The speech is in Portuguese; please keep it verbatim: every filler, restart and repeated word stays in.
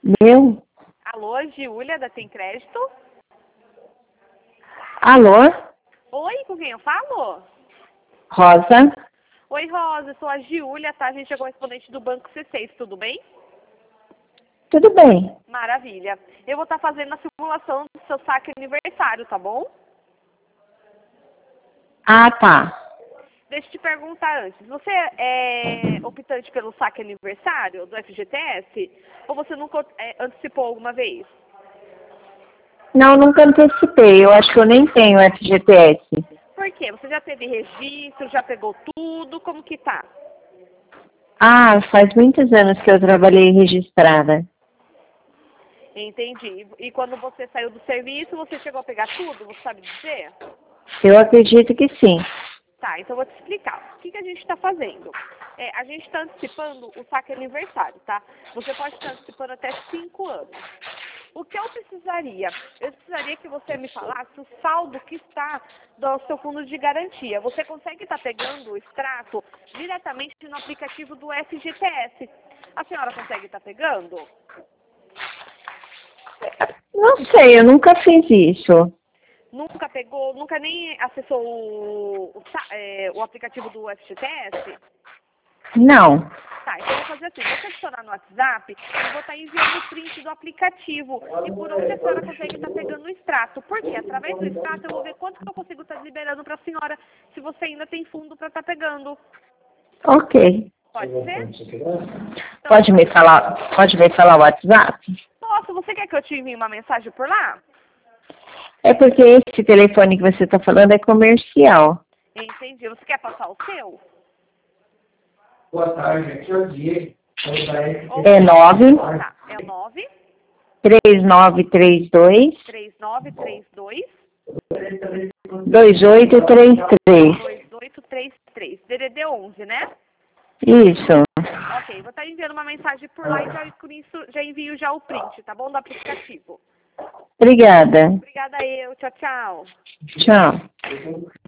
Meu? Alô, Giulia, da Tem Crédito? Alô? Oi, com quem eu falo? Rosa? Oi, Rosa, eu sou a Giulia, tá? A gente é correspondente do Banco C seis, tudo bem? Tudo bem. Maravilha. Eu vou estar fazendo a simulação do seu saque aniversário, tá bom? Ah, tá. Deixa eu te perguntar antes, você é optante pelo saque aniversário do F G T S? Ou você nunca é, antecipou alguma vez? Não, nunca antecipei. Eu acho que eu nem tenho F G T S. Por quê? Você já teve registro, já pegou tudo, como que tá? Ah, faz muitos anos que eu trabalhei registrada. Entendi. E quando você saiu do serviço, você chegou a pegar tudo? Você sabe dizer? Eu acredito que sim. Tá, então eu vou te explicar. O que, que a gente está fazendo? É, a gente está antecipando o saque aniversário, tá? Você pode estar antecipando até cinco anos. O que eu precisaria? Eu precisaria que você me falasse o saldo que está do seu fundo de garantia. Você consegue estar pegando o extrato diretamente no aplicativo do F G T S. A senhora consegue estar pegando? Não sei, eu nunca fiz isso. Nunca pegou, nunca nem acessou o, o, sa- é, o aplicativo do F G T S? Não. Tá, então eu vou fazer assim, você adicionar no WhatsApp, eu vou estar enviando o print do aplicativo. E por onde a senhora consegue estar pegando o extrato. Por quê? Através do extrato eu vou ver quanto que eu consigo estar liberando para a senhora, se você ainda tem fundo para estar pegando. Ok. Pode ser? Então, Pode me falar, pode me falar o WhatsApp? posso, você quer que eu te envie uma mensagem por lá? É porque esse telefone que você está falando é comercial. Entendi. Você quer passar o seu? Boa tarde, aqui é o Diego. É nove Tá, é o nove três nove três dois três nove três dois dois oito três três. dois oito três três. D D D onze, né? Isso. Ok, vou estar enviando uma mensagem por lá e já, por isso, já envio já o print, tá bom? Do aplicativo. Obrigada. Obrigada eu. Tchau, tchau. Tchau.